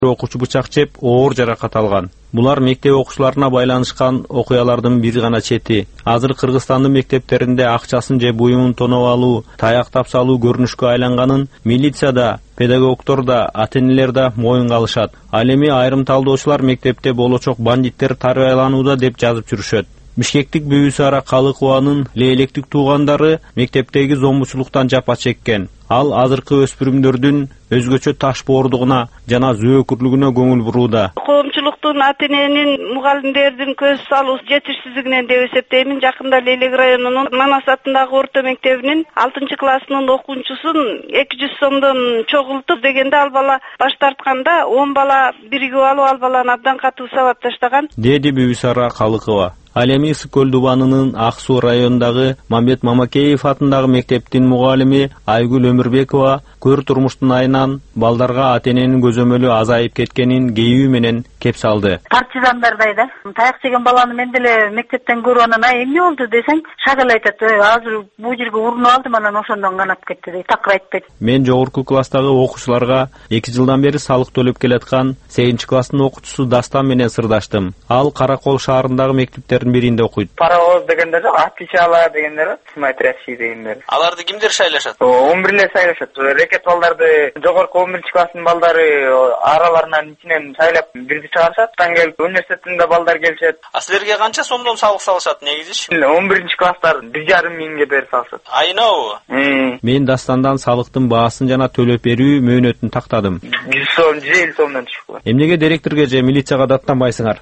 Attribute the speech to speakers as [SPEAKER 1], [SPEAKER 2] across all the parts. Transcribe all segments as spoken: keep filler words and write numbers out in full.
[SPEAKER 1] окуучу бычак жеп оор жаракат алган. Булар мектеп окуучуларына байланышкан окуялардын бир гана чети. Азыр Кыргызстандын мектептеринде акчасын же буюмун тоноп алуу, таяк тапсалуу көрүнүшкө айланганын милиция да, педагогдор да, ата-энелер да моюнга алышат. Ал эми айрым талдоочулар мектепте болочок бандиттер тарбияланууда деп жазып жүрүшөт. Бишкектик Бүбүсара Калыкованын лейлектик туугандары мектептеги зомбучулуктан жапа чеккен. Ал азыркы өспүрүмдөрдүн өзгөчө таш боордугуна жана зөөкүрлүгүнө көңүл бурууда.
[SPEAKER 2] Коомчулуктун, ата-эненин, мугалимдердин көз салуу жетишсиздигинен деп эсептеймин. Жакында Лейлек районунун Манас атындагы орто мектебинин алтынчы классынын окуучусун эки жүз сомдон чогултуп дегенде ал бала баш тартканда он бала биригип алып ал баланы абдан катуу сабап таштаган,
[SPEAKER 1] деди Бүбүсара Калыкова. Ал эми Ысык көл дубанынын Ак Суу районундагы Мамбет Мамакеев атындагы мектептин мугалими Айгүл Өмүрбекова көр турмуштун айынан балдарга ата-эненин көзөмөлү азайып кеткенин кейүү менен кеп салды.
[SPEAKER 3] Партизандардай да. Таяк жеген баланы мен деле мектептен көрүп анан ай эмне болду десең, шагыл айтат, азыр бул жерге урунуп алдым, анан ошондон канап кетти дейт. Такыр айтпайт.
[SPEAKER 1] Мен жогорку класстагы окуучуларга эки жылдан бери салык төлөп келаткан сегизинчи класстын окуучусу Дастан менен сырдаштым. Ал Каракол шаарындагы мектептердин биринде окуйт.
[SPEAKER 4] Паровоз дегендер, Атичала дегендер, Смайтраши дегендер.
[SPEAKER 5] Аларды кимдер шайлашат?
[SPEAKER 4] он бирлер шайлашат. Рекет балдарды жогорку он биринчи класстын балдары араларынан ичинен шайлап бирди чыгарышат. Тан келип университетинде балдар келишет.
[SPEAKER 5] А силерге канча сомдон салык салышат негизи?
[SPEAKER 4] он биринчи класстар бир жарым миңге берип салышат.
[SPEAKER 5] Айнабы?
[SPEAKER 1] Мен Дастандан салыктын баасын жана төлөп берүү мөөнөтүн тактадым.
[SPEAKER 4] жүз сом, жүз элүү сомдон түшүп.
[SPEAKER 1] Эмнеге директорго же милицияга даттанбайсыңар?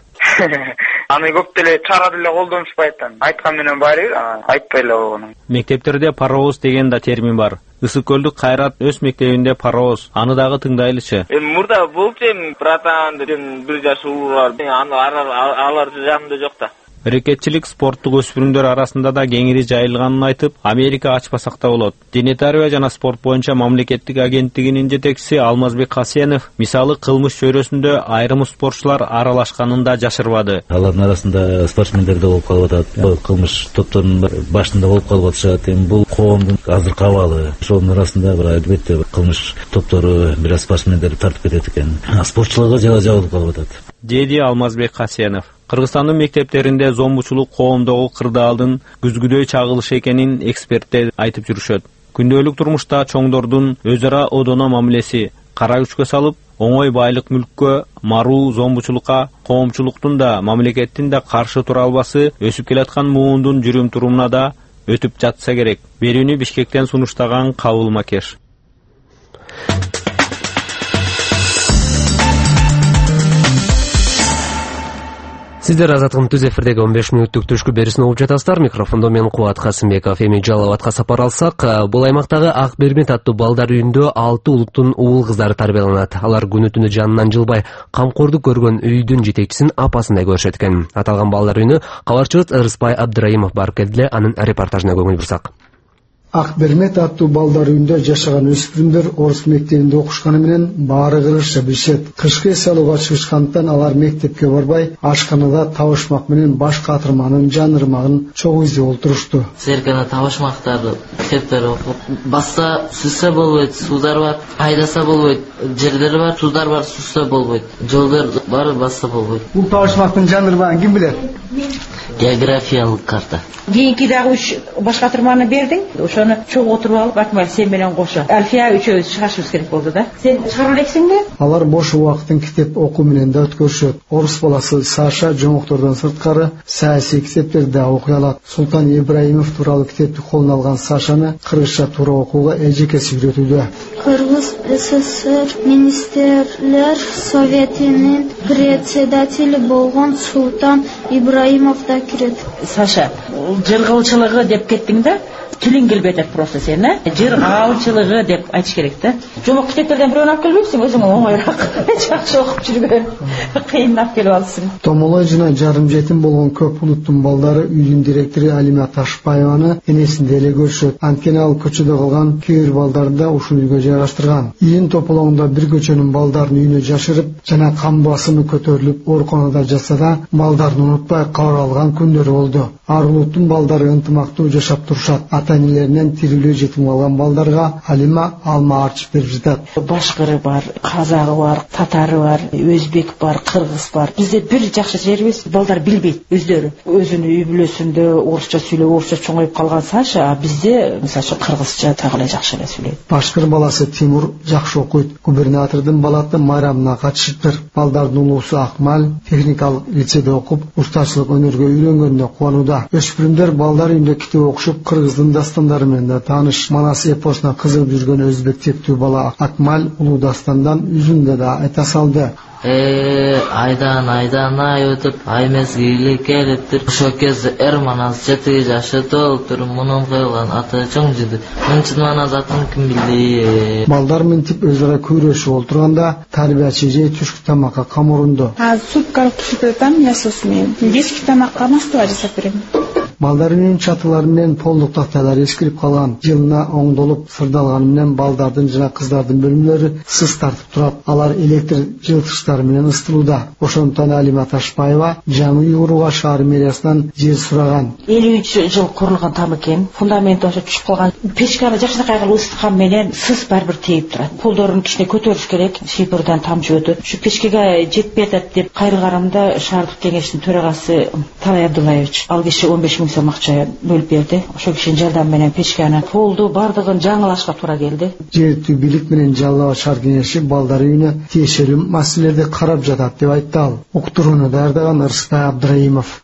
[SPEAKER 4] Аны көп деле чара деле колдонушпайт. Айткан менен баары айтпай эле болгон.
[SPEAKER 1] Мектептерде паровоз деген да термин бар. Ысык көлдүк Кайрат өз мектебинде паровоз. Аны дагы тыңдайлычы.
[SPEAKER 6] Эми мурда болуп эми братан деген бир жаш уулу бар. Аны алар жанында жок да.
[SPEAKER 1] Рекетчилик спорттук өспүрүмдөр арасында да кеңири жайылганын айтып, Америка ачпасак да болот. Дене тарбия жана спорт боюнча мамлекеттик агенттигинин жетекчиси Алмазбек Касенов мисалы кылмыш чөйрөсүндө айрым спортчулар аралашканын да жашырбады.
[SPEAKER 7] Алардын арасында спортсмендер да болуп калып атат. Бул кылмыш топторунун башында болуп калып атышат. Эми бул коомдун азыркы абалы. Ошонун арасында бир албетте кылмыш топтору бир спортсмендерди тартып кетет экен. Спортчуларга жала жабылып калып атат,
[SPEAKER 1] деди Алмазбек Касенов. Кыргызстандын мектептеринде зомбучулук коомдогу кырдаалдын күзгүдөй чагылышы экенин эксперттер айтып жүрүшөт. Күндөлүк турмушта чоңдордун өз ара одоно мамилеси, кара күчкө салып, оңой байлык мүлккө, маруу зомбучулукка, коомчулуктун да, мамлекеттин да каршы тура албасы өсүп келаткан муундун жүрүм турумуна да өтүп жатса керек. Берүүнү Бишкектен сунуштаган Кабыл Макеш.
[SPEAKER 8] Сиздер Азаттыктын түз эфирдеги он беш мүнөттүк түшкү берүүсүн угуп жатасыздар. Микрофондо мен Кубат Касымбеков. Эми Жалал-Абадка сапар алсак, бул аймактагы Ак Бермет аттуу балдар үйүндө алты улуттун уул кыздары тарбияланат. Алар күнү түнү жанынан жылбай камкордук көргөн үйдүн жетекчисин апасындай көрүшөт экен. Аталган балдар үйүнө кабарчыбыз Ырыспай Абдыраимов барып келди. Анын репортажына көңүл бурсак.
[SPEAKER 9] Ак Бермет аттуу балдар үйүндө жашаган өспүрүмдөр орус мектебинде окушканы менен баары кыргызча билишет. Кышкы эс алууга чыгышкандыктан алар мектепке барбай, ашканада табышмак менен баш катырманын жан ырмагын чогуу изде олтурушту.
[SPEAKER 10] Церкада табышмактарды китептер окуп, басса сүзсө болбойт, суудар бар, айдаса болбойт, жерлери бар, суудар бар, сүзсө болбойт, жолдор бар, басса болбойт.
[SPEAKER 9] Бул табышмактын жан ырмагын ким билет?
[SPEAKER 10] Географиялык карта.
[SPEAKER 11] Кийинки дагы үч баш катырманы бердиң. Ошону чогуу отуруп алып, Акмал сен менен кошо. Альфия үчөөбүз чыгышыбыз керек болду да. Сен чыгара элексиңби?
[SPEAKER 9] Алар бош убактын китеп окуу менен да өткөрүшөт. Орус баласы Саша жоңоктордон сырткары саясий китептерди да окуй алат. Султан Ибраимов тууралуу китепти колуна алган Сашаны кыргызча туура окууга эжекеси үйрөтүүдө.
[SPEAKER 12] Кыргыз СССР министрлер советинин председатели болгон Султан Ибраимов да кирет.
[SPEAKER 11] Саша, жыргылчылыгы деп кеттиң да? Тилиң келбей просто сен, э? Жыргалчылыгы деп айтыш керек да. Жомок китептерден бирөөнү алып келбейсиң, өзүң оңойраак. Жакшы окуп жүргөн. Кыйын алып келип алсың.
[SPEAKER 9] Томолой жана жарым жетим болгон көп улуттун балдары үйдүн директору Алима Ташпаеваны энесинде эле көрүшөт. Анткени ал көчөдө калган кээ бир балдарды да ушул үйгө жайгаштырган. Ийин тополоңдо бир көчөнүн балдарын үйүнө жашырып жана кан басымы көтөрүлүп ооруканада жатса да, балдарын унутпай кабар алган күндөрү болду. Ар улуттун балдары ынтымактуу жашап турушат. Ата-энелеринен тирилүү жетим калган балдарга Алима алма ачып берип жатат.
[SPEAKER 11] Башкыры бар, казагы бар, татары бар, өзбек бар, кыргыз бар. Бизде бир жакшы жерибиз, балдар билбейт өздөрү. Өзүнүн үй бүлөсүндө орусча сүйлөп, орусча чоңоюп калган Саша, а бизде мисалы кыргызча так эле жакшы эле сүйлөйт.
[SPEAKER 9] Башкыр баласы Тимур жакшы окуйт. Губернатордун балаты майрамына катышыптыр. Балдардын улуусу Акмал техникалык лицейде окуп, устачылык өнөргө үйрөнгөнүнө кубанууда. Өспүрүмдөр балдар үйүндө китеп окушуп, кыргыздын дастандары менен да тааныш. Манас эпосуна кызыгып жүргөн өзбек тектүү бала Акмал улуу дастандан үзүндө да айта салды.
[SPEAKER 10] Э, айдан айдан ай өтүп, ай мезгили келиптир. Ошол кезде эр манас жети жашы толуптур. Мунун коюлган аты чоң жиди. Мынчын манас атын ким билди?
[SPEAKER 9] Балдар мынтип өз ара күрөшүп олтурганда тарбиячы же түшкү тамакка камурунду.
[SPEAKER 13] А супка пиширетам, я сосмею. Кечки тамакка мастыва жасап берем.
[SPEAKER 9] Балдарынын чатылары менен полдук такталары эскирип калган, жылына оңдолуп сырдалганы менен балдардын жана кыздардын бөлмөлөрү сыз тартып турат. Алар электр жылыткычтары менен ысытылууда. Ошондуктан Алима Ташбаева жаңы Уйгурга шаар мэриясынан жер сураган.
[SPEAKER 11] элүү үч жыл курулган там экен. Фундаменти ошо түшүп калган. Печканы жакшынакай кылып ысыткан менен сыз барбир тийип турат. Полдорун кичине көтөрүш керек. Шипирден тамчы өтөт. Ушу печкеге жетпей атат деп кайрылганымда шаардык кеңештин төрагасы Талай Абдуллаевич ал киши он беш миң сом акча бөлүп берди. Ошол кишинин жардамы менен печканы полду бардыгын жаңылашка туура келди.
[SPEAKER 9] Жергиликтүү бийлик менен Жалал Абад шаар кеңеши балдар үйүнө тиешелүү маселелерди карап жатат деп айтты ал. Уктурууну даярдаган Ырыстай Абдыраимов.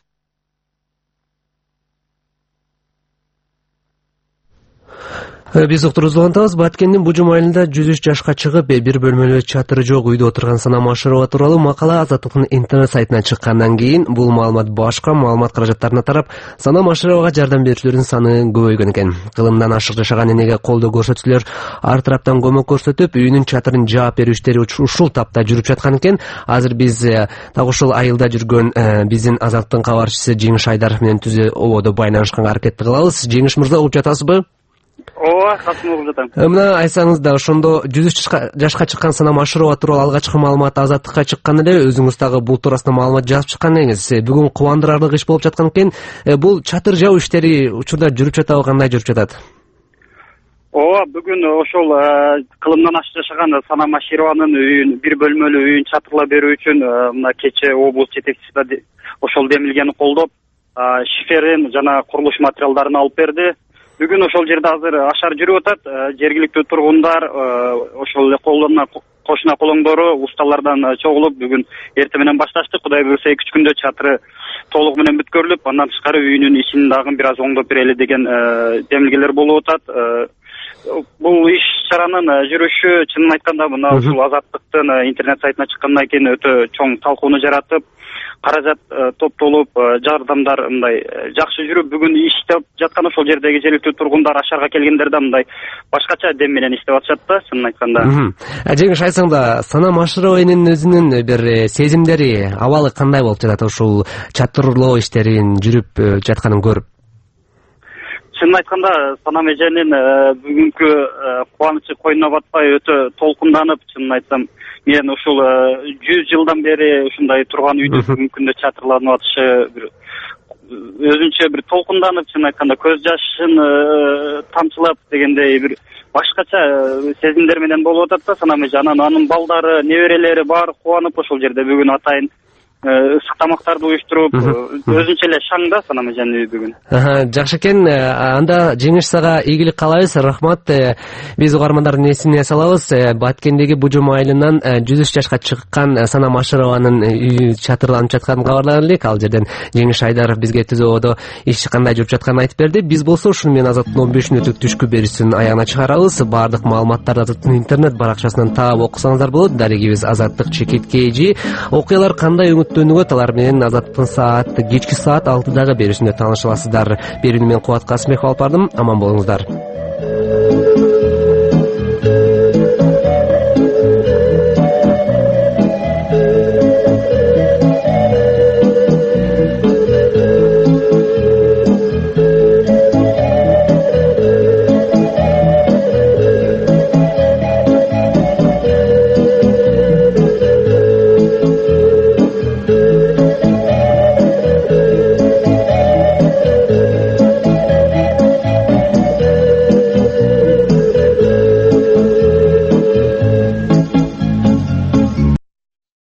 [SPEAKER 8] Биз уктуруубузду улантабыз. Баткендин Бужум айылында жүз үч жашка чыгып, бир бөлмөлүү чатыры жок үйдө отурган Сана Машырова тууралуу макала Азаттыктын интернет сайтына чыккандан кийин бул маалымат башка маалымат каражаттарына тарап, Сана Машыровага жардам берүүчүлөрдүн саны көбөйгөн экен. Кылымдан ашык жашаган энеге колдоо көрсөтүүлөр ар тараптан көмөк көрсөтүп, үйүнүн чатырын жаап берүү иштери ушул тапта жүрүп жаткан экен. Азыр биз так ушул айылда жүргөн биздин Азаттыктын кабарчысы Жеңиш Айдаров менен түзө ободо байланышканга аракет кылабыз. Жеңиш мырза, угуп жатасызбы?
[SPEAKER 14] Ооба, катуу угуп жатам.
[SPEAKER 8] Мына айтсаңыз да, ошондо жүз үч жашка чыккан Сана Машырова тууралуу алгачкы маалымат Азаттыкка чыккан эле, өзүңүз дагы бул туурасында маалымат жазып чыккан элеңиз. Бүгүн кубандырарлык иш болуп жаткан экен. Бул чатыр жабуу иштери учурда жүрүп жатабы, кандай жүрүп жатат?
[SPEAKER 14] Ооба, бүгүн ошол кылымдан ашык жашаган Сана Машырованын үйүн, бир бөлмөлүү үйүн чатырлап берүү үчүн мына кечээ облус жетекчиси ошол демилгени колдоп, шиферин жана курулуш материалдарын алып берди. Бүгүн ошол жерде азыр ашар жүрүп атат. Жергиликтүү тургундар ошол эле колдоно кошуна колоңдору усталардан чогулуп бүгүн эртең менен башташты. Кудай буйрса эки үч күндө чатыры толугу менен бүткөрүлүп, андан тышкары үйүнүн ичин дагы бир аз оңдоп берели деген демилгелер болуп атат. Бул иш чаранын жүрүшү чынын айтканда мына ушул Азаттыктын интернет сайтына чыккандан кийин өтө чоң талкууну жаратып, каражат топтолуп, жардамдар мындай жакшы жүрүп, бүгүн иштеп жаткан ошол жердеги жергиликтүү тургундар ашарга келгендер да мындай башкача дем менен иштеп атышат да, чынын айтканда.
[SPEAKER 8] Жеңиш, айтсаң да, Сана Машырованын өзүнүн бир сезимдери, абалы кандай болуп жатат ушул чатырлоо иштерин жүрүп жатканын көрүп?
[SPEAKER 14] Чынын айтканда, Санам эженин бүгүнкү кубанычы койнуна батпай өтө толкунданып, чынын айтсам, мен ушул жүз жылдан бери ушундай турган үйдү бүгүнкү күндө чатырланып атышы бир өзүнчө бир толкунданып, чынын айтканда көз жашын тамчылап дегендей бир башкача сезимдер менен болуп атат да Санам эже. Анан анын балдары, неберелери баары кубанып ошол жерде бүгүн атайын ысык тамактарды уюштуруп, өзүнчө эле шаң да Санам эженин үйү бүгүн.
[SPEAKER 8] Жакшы экен. Анда Жеңиш сага ийгилик каалайбыз. Рахмат. Биз угармандардын эсине салабыз. Баткендеги Бужум айылынан жүз үч жашка чыккан Сана Машырованын үйү чатырланып жатканын кабарлан элек. Ал жерден Жеңиш Айдаров бизге түзө ободо иш кандай жүрүп жатканын айтып берди. Биз болсо ушуну менен Азаттыктын он беш мүнөттүк түшкү берүүсүн аягына чыгарабыз. Баардык маалыматтарды Азаттыктын интернет баракчасынан таап окусаңыздар болот. Дарегибиз Азаттык чекит kg. Окуялар кандай үмүттөнүүгө алар менен Азаттыктын саат кечки саат алтыдагы берүүсүндө тааныша аласыздар. Берүүнү мен Кубат Касымбеков алып бардым. Аман болуңуздар.